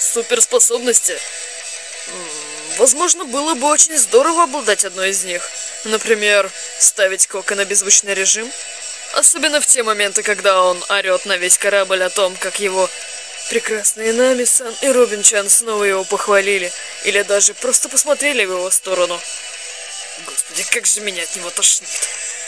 суперспособности. Возможно, было бы очень здорово обладать одной из них. Например, ставить Кока на беззвучный режим. Особенно в те моменты, когда он орет на весь корабль о том, как его прекрасные Нами-сан и Робин-чан снова его похвалили. Или даже просто посмотрели в его сторону. Господи, как же меня от него тошнит.